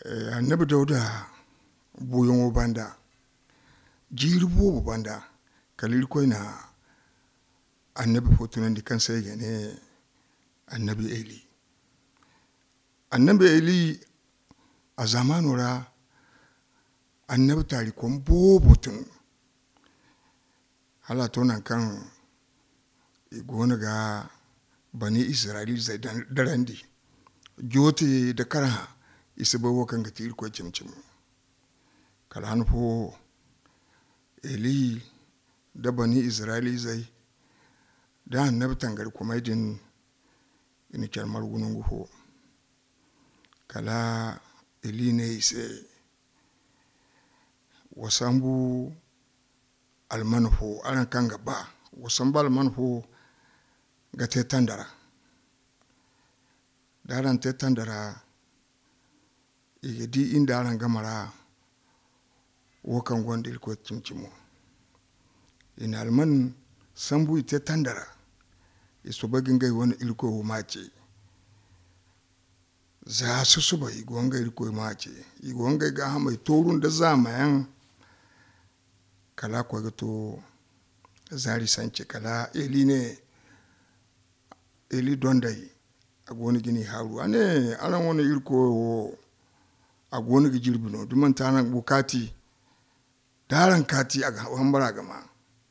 annabi Dauda boyon banda jirbo banda kalir ko na annabi fotunan dikan sai gane annabi Eli a zamanura annabi tarikon bobotun hala to nan kan igona ga bani Isra'il zai darandi jote da kara isibawo kan gatir ko cimcim kalan fo Eli da bani Isra'il zai da annabi tangar kuma din ini kyarmar gunun gufo kala Eli ne ise wasambu almanfo aran kan gaba wasambu almanfo ga tetandara daran tetandara igedi inda aran gamara wokan gondil ko cimcimo ina alman sambu tetandara isobagin gai wani ilko mace za su suba igonga ilko mace igonga ga hamai torun da zamayan kala ko to zari sanci kala Eli dondai agoni gini haru ane aran wani ilko agoni gi jirbino duman tanan bukati daran kati aga hambara gama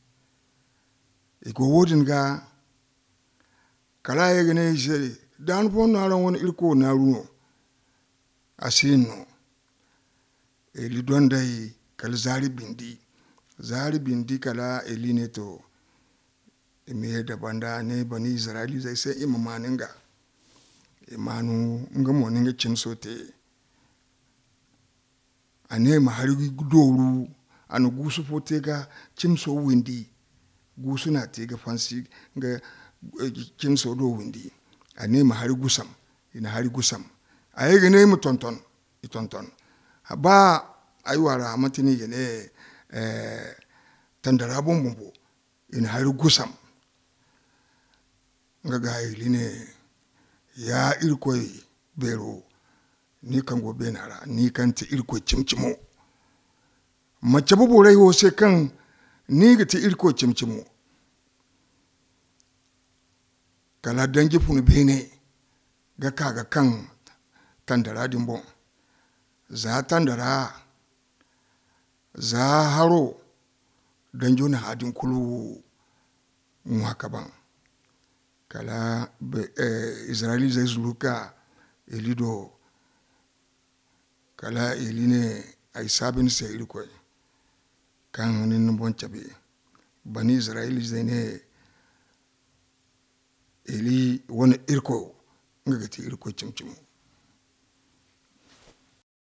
iko wodin ga kala yegene jeri dan fon aran wani ilko na runo asino Eli dondai kal zari bindi kala Eli ne to ime da banda ne bani Isra'il zai sai imamaninga imanu nga moninga chinsote ane mahari doru anu gusu fotega chimso windi gusu na tega fansi nga chimso do windi ane mahari gusam ina hari gusam ayege ne mu tonton ba aiwara matini gene tandara bombombo ina hari gusam nga ga Eli ne ya irkoi bero ni kan go benara ni kan ti irko cimcimo mace buburai ho sai kan ni ga ti irko cimcimo kala dangi funu bene ga kaga kan tandara dimbon za tandara za haro danjo na hadin kulu mwakaban kala Isra'il zai zuluka Eli do kala Eli ne ay sabin sai irko kan nin bon chabe bani Isra'il zai ne Eli wani irko ngati irko cimcimo